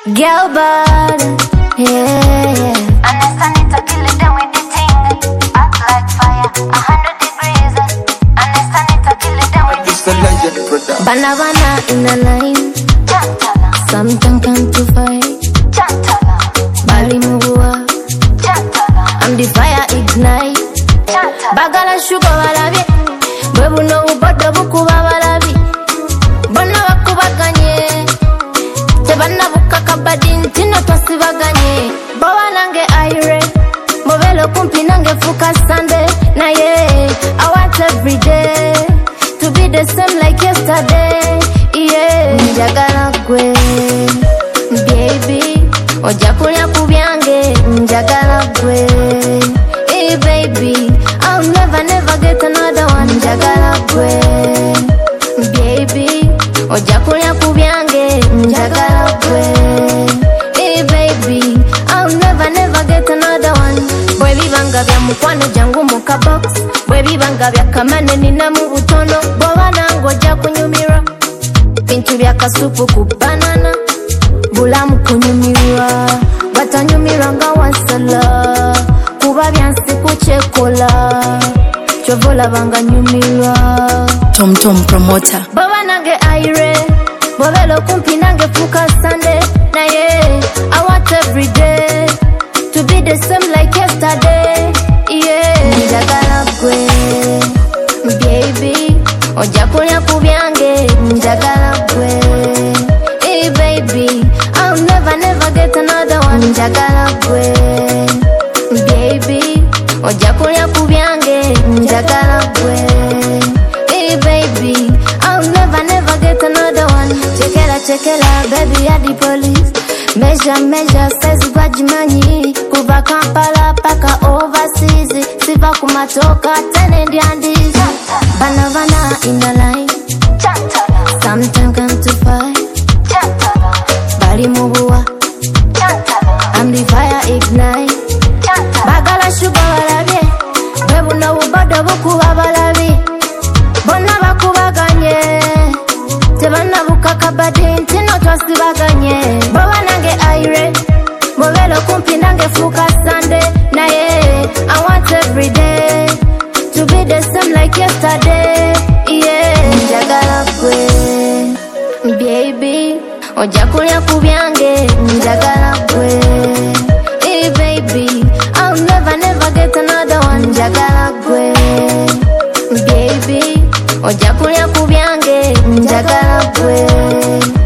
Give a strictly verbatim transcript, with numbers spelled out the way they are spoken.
Girl bad, yeah, yeah. Understand it, I kill it down with the thing. Act like fire, a hundred degrees. Understand it, I kill it down with the thing. Bana bana in a line. Chantala, Sometimes come to fight. chantala, Bali mugua, chantala, I'm the fire ignite. chantala. Bagala sugar walabi, bebu no ubodo buku walabi. Bana wakubaganye, te bana buka kabadin tino twasibaganye. Bawa nange aire, movelo kumpi nange fuka Sunday. Na yeah, I want every day to be the same like yesterday. Yeah, njagala gwe, baby. Oja kunya kubyange, njagala gwe. Hey baby, I'll never never get another one. Njagala gwe, baby. Oja kunya kubyange, njagala gwe. Hey baby, I'll never never get another one. Bwe bibanga bya mukwano jangu muka box, bwe bibanga bya kamane nina mu butono. Bwoba nange oja kunyumira bintu bya kasupu ku banana. Bulamu kunyumirwa, batanyumirwa nga wansala. Kuba byansi kuchekola, chovola banga nyumirwa. Tom Tom Promoter. Baba nange aire, bovelo kumpi nange fuka Sunday. Na yeah, I want every day to be the same like yesterday. Yeah, njagala gwe, baby. Oja kunya kubyange, njagala gwe. Hey baby, I'll never never get another one. Njagala gwe, baby. Oja kunya kubyange, njagala gwe. Hey baby, I'll never never get another one. Chekela chekela, baby ya the police. Measure measure, size gwajimanyi. Kuva Kampala paka overseas. Siva kumatoka tene ndiandis. Bana bana in the line. Chantala, Sometimes come to fight. chantala, Bali mubua, chantala, I'm the fire ignite. chantala. Bagala sugar walabi, bebu no ubodo buku wabalabi. Bona bakubaganye, te bana buka kabadin tino twasibaganye. Bawa nange aire, movelo kumpi nange fuka Sunday. Na yeah, I want every day to be the same like yesterday. Yeah, njagala gwe, baby. Oja kunya kubyange, njagala gwe. Hey baby, I'll never never get another one. Njagala gwe, baby. Oja kunya kubyange, njagala gwe.